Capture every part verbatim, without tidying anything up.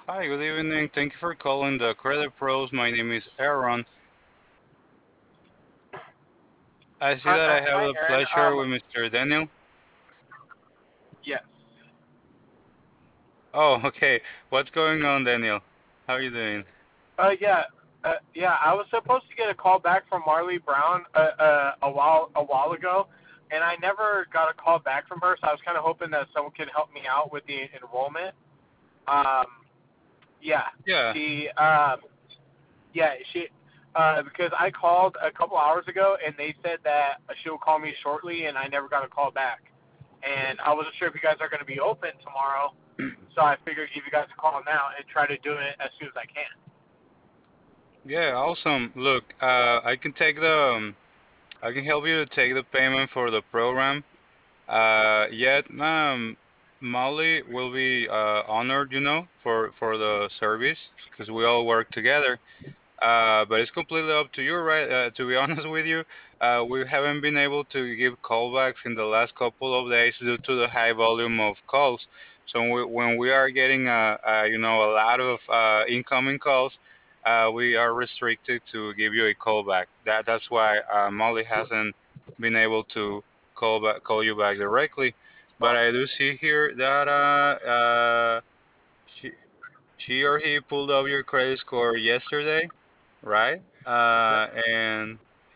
Hi, good evening. Thank you for calling the Credit Pros. My name is Aaron. I see Hi, that uh, I have hi, the Aaron. pleasure Um, with mister Daniel. yes. Oh, okay. What's going on, Daniel? How are you doing? Uh, yeah. Uh, yeah. I was supposed to get a call back from Marley Brown uh, uh, a while a while ago, and I never got a call back from her. So I was kind of hoping that someone could help me out with the enrollment. Um, yeah. Yeah, She. Um, yeah. She. Uh, because I called a couple hours ago, and they said that she'll call me shortly, and I never got a call back. And I wasn't sure if you guys are going to be open tomorrow, so I figured give you guys a call now and try to do it as soon as I can. yeah, awesome. Look, uh, I can take the, um, I can help you to take the payment for the program. Uh, yet, um, Molly will be uh, honored, you know, for for the service because we all work together. Uh, but it's completely up to you, right? Uh, to be honest with you, uh, we haven't been able to give callbacks in the last couple of days due to the high volume of calls. So we, when we are getting, uh, uh, you know, a lot of uh, incoming calls, uh, we are restricted to give you a callback. That that's why uh, Molly hasn't been able to call back, call you back directly. But Well, I do see here that uh, uh, she she or he pulled up your credit score yesterday, right? yep. Uh, and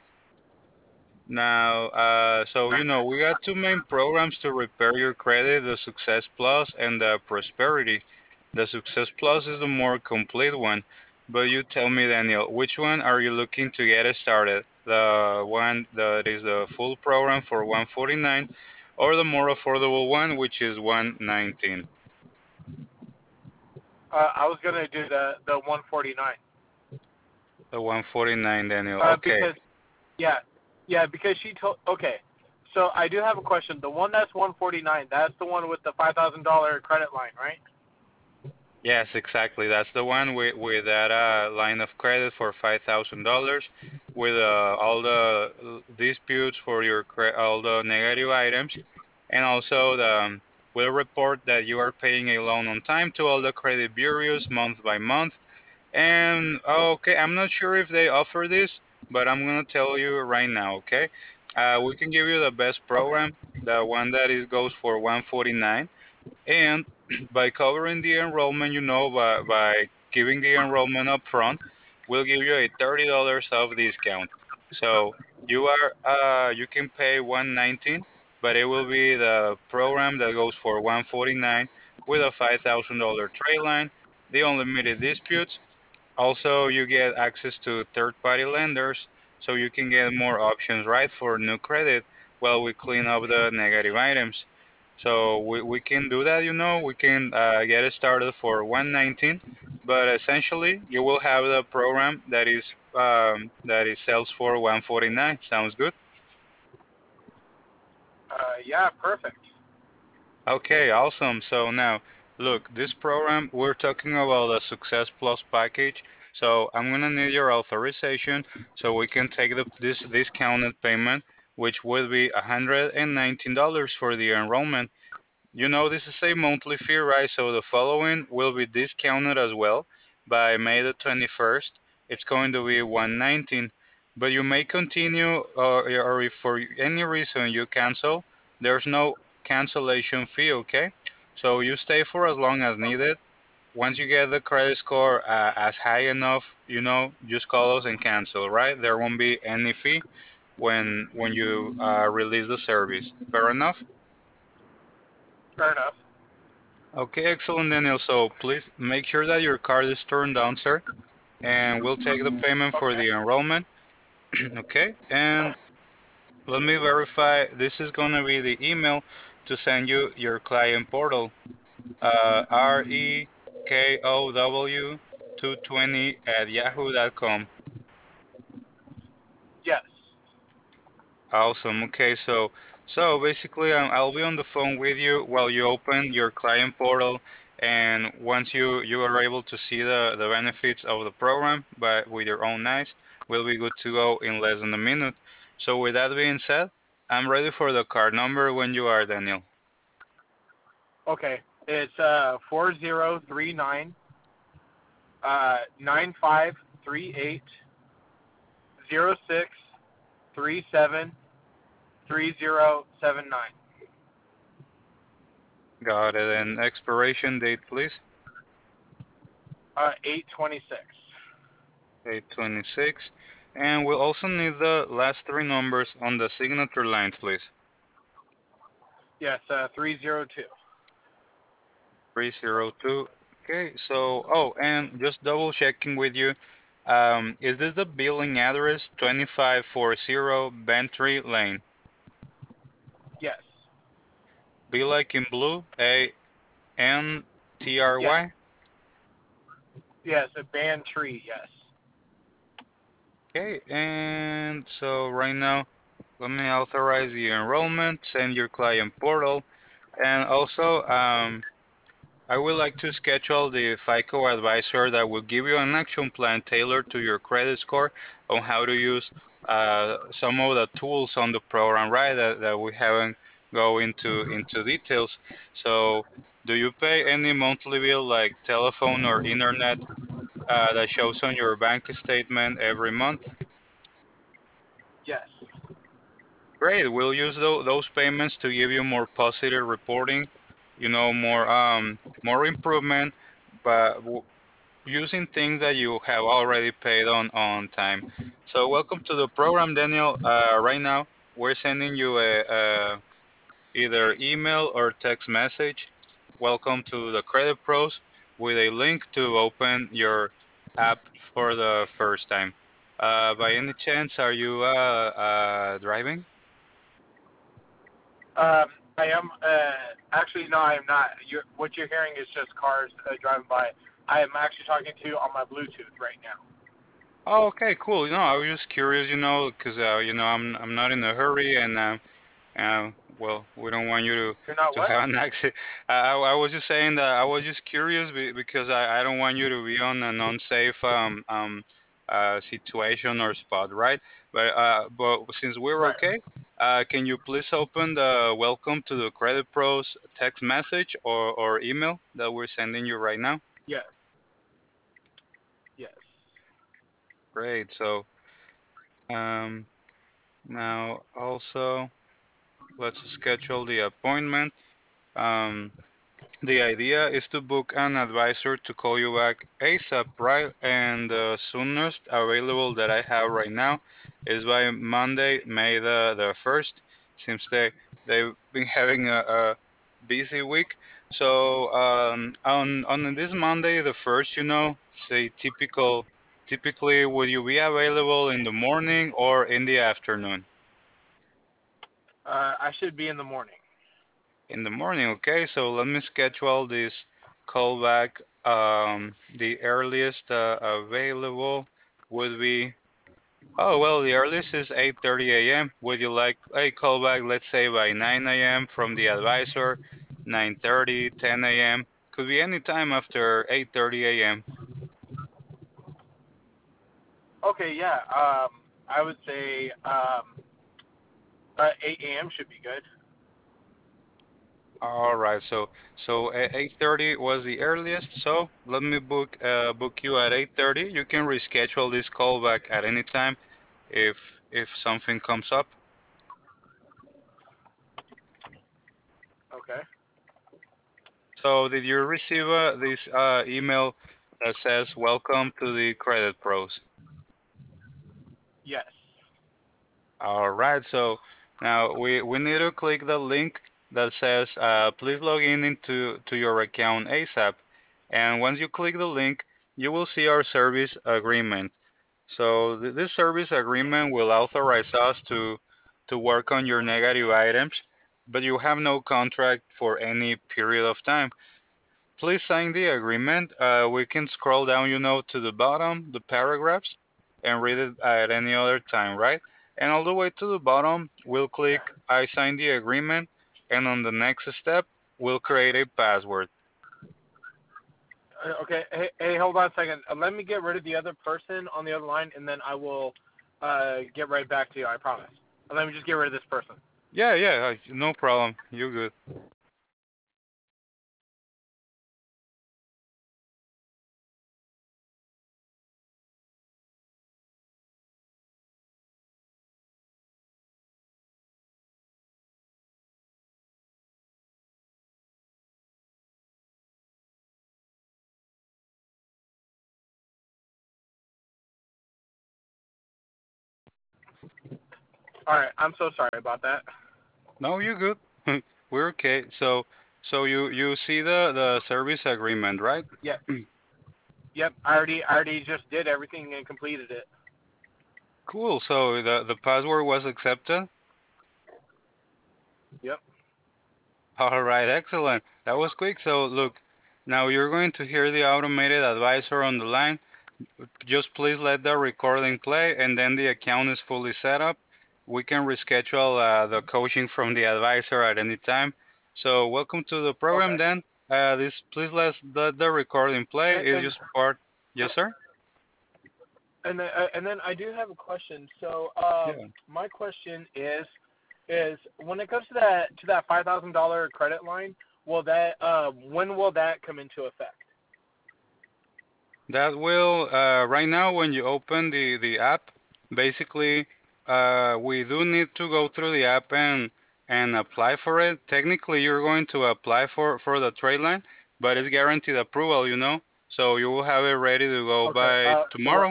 now, uh, so you know, we got two main programs to repair your credit: the Success Plus and the Prosperity. The Success Plus is the more complete one, but you tell me, Daniel, which one are you looking to get started? The one that is the full program for one forty-nine, or the more affordable one, which is one nineteen? Uh, I was gonna do the the one forty-nine. The one forty-nine, Daniel. Uh, Okay. because yeah, yeah, because she told. Okay, so I do have a question. The one that's one forty-nine, that's the one with the five thousand dollar credit line, right? Yes, exactly. That's the one with with that uh, line of credit for five thousand dollars, with uh, all the uh, disputes for your cre all the negative items, and also the um, will report that you are paying a loan on time to all the credit bureaus month by month. And okay, I'm not sure if they offer this, but I'm gonna tell you right now. Okay, uh, we can give you the best Okay. program, the one that is goes for one forty-nine. And by covering the enrollment, you know, by, by giving the enrollment up front, we'll give you a thirty dollars off discount. So you are uh you can pay one nineteen, but it will be the program that goes for one forty-nine with a five thousand dollar trade line, the unlimited disputes. Also, you get access to third-party lenders, so you can get more options, right, for new credit while we clean up the negative items. So we, we can do that, you know, we can uh, get it started for one nineteen, but essentially you will have the program that is um, that is sells for one forty-nine. Sounds good? Uh, yeah, perfect. Okay, awesome. So now, look, this program, we're talking about a Success Plus package. So I'm gonna need your authorization so we can take the, this discounted payment, which will be one hundred nineteen dollars for the enrollment. You know, this is a monthly fee, right? So the following will be discounted as well. By May the twenty-first, it's going to be one hundred nineteen. But you may continue, uh, or if for any reason you cancel, there's no cancellation fee, okay? So you stay for as long as Okay. needed. Once you get the credit score uh, as high enough, you know, just call us and cancel, right? There won't be any fee when when you uh, release the service. Fair enough? Fair enough. Okay, excellent, Daniel. So please make sure that your card is turned down, sir, and we'll take the payment for Okay. the enrollment. Okay, and let me verify this is going to be the email to send you your client portal. Uh, R E K O W two twenty at yahoo dot com. Yes. Awesome. Okay, so so basically, um, I'll be on the phone with you while you open your client portal, and once you you are able to see the the benefits of the program, but with your own eyes, we'll be good to go in less than a minute. So with that being said, I'm ready for the card number when you are, Daniel. Okay. It's uh four zero three nine Uh, nine five three eight zero six three seven three zero seven nine. Got it. And expiration date, please. Uh, eight twenty six. eight twenty-six. And we'll also need the last three numbers on the signature lines, please. Yes, uh, three zero two. three zero two. Okay, so, oh, and just double checking with you. Um, is this the billing address, twenty-five forty Bantry Lane? Yes. Be like in blue, A N T R Yes. Y? Yes, a band tree, yes. Okay, and so right now, let me authorize the enrollment, send your client portal, and also, um, I would like to schedule the FICO advisor that will give you an action plan tailored to your credit score on how to use uh, some of the tools on the program, right? That, that we haven't go into into details. So, do you pay any monthly bill like telephone or internet uh, that shows on your bank statement every month? Yes. Great. We'll use tho- those payments to give you more positive reporting, you know, more um more improvement, but w- using things that you have already paid on on time. So welcome to the program, Daniel. Uh, right now we're sending you a, a either email or text message. Welcome to the Credit Pros with a link to open your app for the first time. Uh, by any chance, are you uh, uh, driving? Um, I am, uh, actually, no, I am not. You're, what you're hearing is just cars uh, driving by. I am actually talking to you on my Bluetooth right now. Oh, okay, cool. You know, I was just curious, you know, because uh, you know, I'm I'm not in a hurry, and uh, uh, well, we don't want you to You're not to what? have an accident. I, I I was just saying that I was just curious be, because I I don't want you to be on an unsafe um um uh situation or spot, right? But uh, but since we're Right. okay, uh, can you please open the welcome to the Credit Pros text message or or email that we're sending you right now? Yes. Yes. Great. So um now also. Let's schedule the appointment. Um, the idea is to book an advisor to call you back ASAP, right? And the soonest available that I have right now is by Monday, May the, the first. Seems they, they've been having a, a busy week. So um, on, on this Monday, the first, you know, say typical, typically, would you be available in the morning or in the afternoon? Uh, I should be in the morning. In the morning, okay? So let me schedule this callback. Um, the earliest uh, available would be, oh, well, the earliest is eight thirty a m. Would you like a callback, let's say by nine a m from the advisor, nine thirty, ten a m? Could be any time after eight thirty a m. Okay, yeah. Um, I would say um, uh, eight a m should be good. All right, so so at eight thirty was the earliest. So let me book uh book you at eight thirty. You can reschedule this callback at any time if if something comes up. Okay. So did you receive uh, this uh, email that says welcome to the Credit Pros? Yes. All right, so now we, we need to click the link that says uh, please log in into to your account ASAP. And once you click the link, you will see our service agreement. So th this service agreement will authorize us to to work on your negative items, but you have no contract for any period of time. Please sign the agreement. Uh, we can scroll down, you know, to the bottom, the paragraphs, and read it at any other time, right? And all the way to the bottom, we'll Yeah. click I sign the agreement, and on the next step, we'll create a password. Uh, okay. Hey, hey, hold on a second. Uh, let me get rid of the other person on the other line, and then I will uh, get right back to you. I promise. Uh, Let me just get rid of this person. Yeah, yeah, uh, no problem. You're good. All right. I'm so sorry about that. No, you're good. We're okay. So, so you you see the the service agreement, right? Yep. Yep. I already I already just did everything and completed it. Cool. So the the password was accepted. Yep. All right, excellent. That was quick. So look, now you're going to hear the automated advisor on the line. Just please let the recording play, and then the account is fully set up. We can reschedule uh, the coaching from the advisor at any time. So welcome to the program, Okay. Dan. Uh, this please let let the recording play. And It's and just part. Yes, sir. and then, uh, and then I do have a question. So um, Yeah. my question is is when it comes to that to that five thousand dollar credit line, will that uh, when will that come into effect? That will, uh, right now, when you open the, the app, basically, uh, we do need to go through the app and and apply for it. Technically, you're going to apply for, for the trade line, but it's guaranteed approval, you know? So you will have it ready to go Okay. by Uh, so what? tomorrow.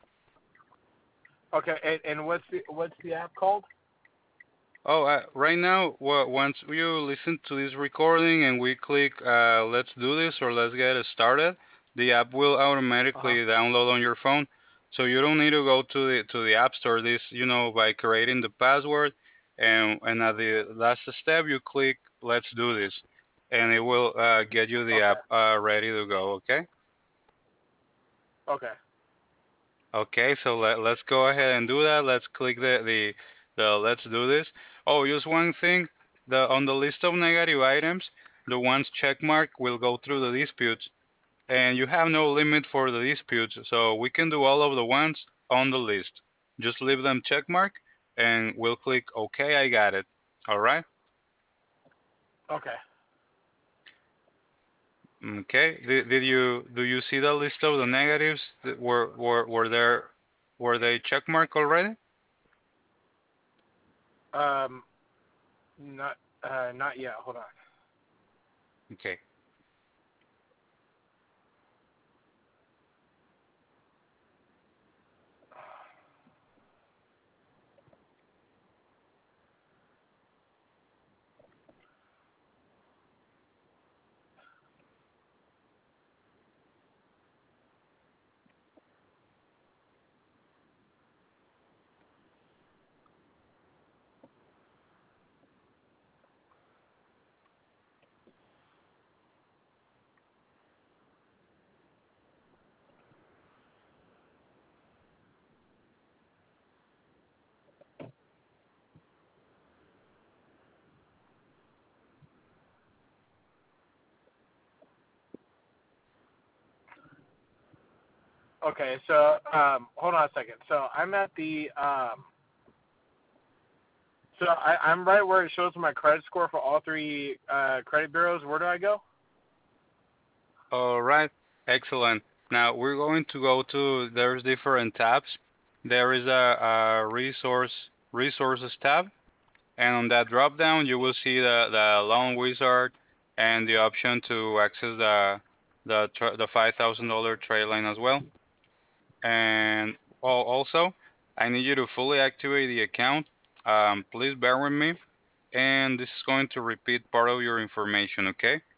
Okay. And, and what's the what's the app called? Oh, uh, right now, wa- once you listen to this recording and we click uh, let's do this or let's get it started, the app will Uh huh. automatically download on your phone. So you don't need to go to the to the app store. This, you know, by creating the password and and at the last step you click let's do this, and it will uh, get you the Okay. app uh, ready to go. Okay. Okay. Okay, so let, let's go ahead and do that. Let's click the, the, the let's do this. Oh, just one thing. The on the list of negative items, the ones check mark will go through the disputes, and you have no limit for the disputes, so we can do all of the ones on the list. Just leave them check mark, and we'll click OK, I got it. All right? Okay. Okay. Did, did you do you see the list of the negatives? That Were were were there were they check mark already? Um. Not uh not yet. Hold on. Okay. Okay. So um hold on a second. So I'm at the um. So I, I'm right where it shows my credit score for all three uh, credit bureaus. Where do I go? All right, excellent. Now we're going to go to, there's different tabs. There is a, a resource resources tab, and on that drop down you will see the, the loan wizard and the option to access the the tra- the five thousand dollar trade line as well. And al- also, I need you to fully activate the account. Um, please bear with me, and this is going to repeat part of your information, okay?